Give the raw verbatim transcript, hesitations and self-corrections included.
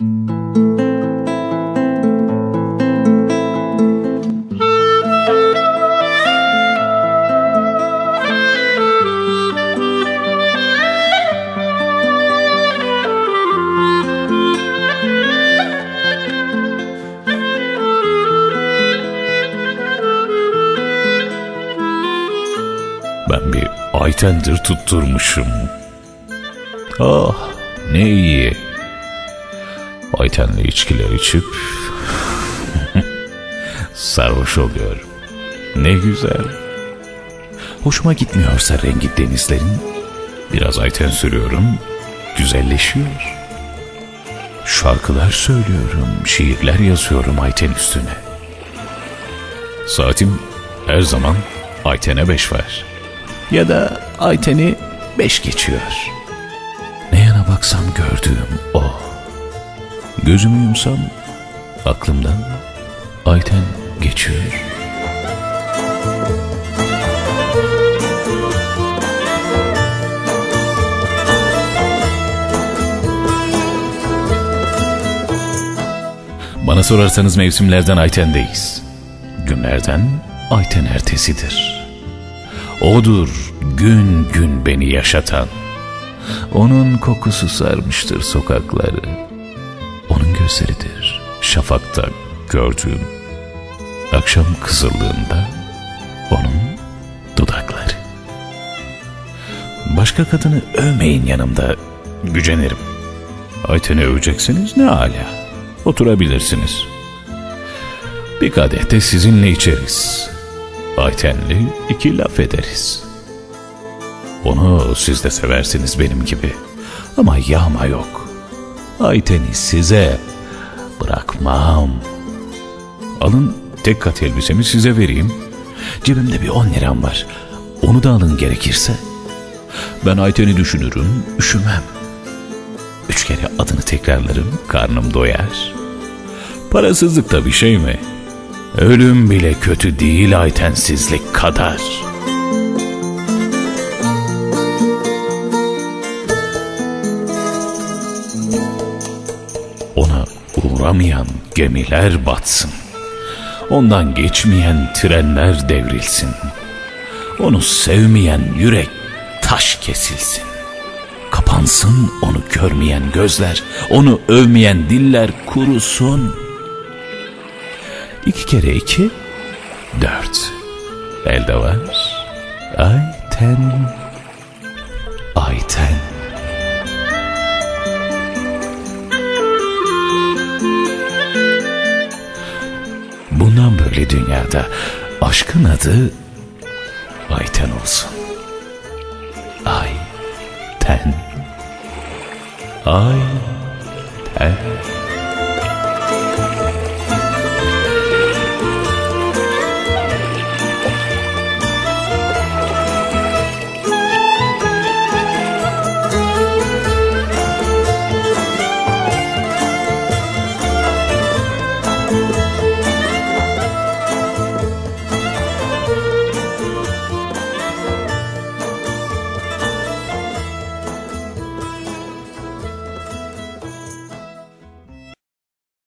Ben bir Ayten'dir tutturmuşum. Ah ne iyi. Ayten'le içkiler içip sarhoş oluyorum. Ne güzel. Hoşuma gitmiyorsa rengi denizlerin, biraz Ayten sürüyorum, güzelleşiyor. Şarkılar söylüyorum, şiirler yazıyorum Ayten üstüne. Saatim her zaman Ayten'e beş var. Ya da Ayten'i beş geçiyor. Ne yana baksam gördüğüm o. Gözümü yumsam aklımdan Ayten geçiyor. Bana sorarsanız mevsimlerden Ayten'deyiz. Günlerden Ayten ertesidir. Odur gün gün beni yaşatan. Onun kokusu sarmıştır sokakları. Onun gözleridir şafakta gördüğüm. Akşam kızıllığında onun dudakları. Başka kadını övmeyin yanımda, gücenirim. Ayten'i öveceksiniz ne âlâ. Oturabilirsiniz. Bir kadeh de sizinle içeriz. Ayten'le iki laf ederiz. Onu siz de seversiniz benim gibi. Ama yağma yok. Ayten'i size bırakmam. Alın tek kat elbisemi size vereyim. Cebimde bir on liram var. Onu da alın gerekirse. Ben Ayten'i düşünürüm, üşümem. Üç kere adını tekrarlarım, karnım doyar. Parasızlık da bir şey mi? Ölüm bile kötü değil Aytensizlik kadar. Ona uğramayan gemiler batsın. Ondan geçmeyen trenler devrilsin. Onu sevmeyen yürek taş kesilsin. Kapansın onu görmeyen gözler, onu övmeyen diller kurusun. İki kere iki, dört. Elde var. Ayten, Ayten. Bundan böyle dünyada aşkın adı Ayten olsun. Ayten, Ayten.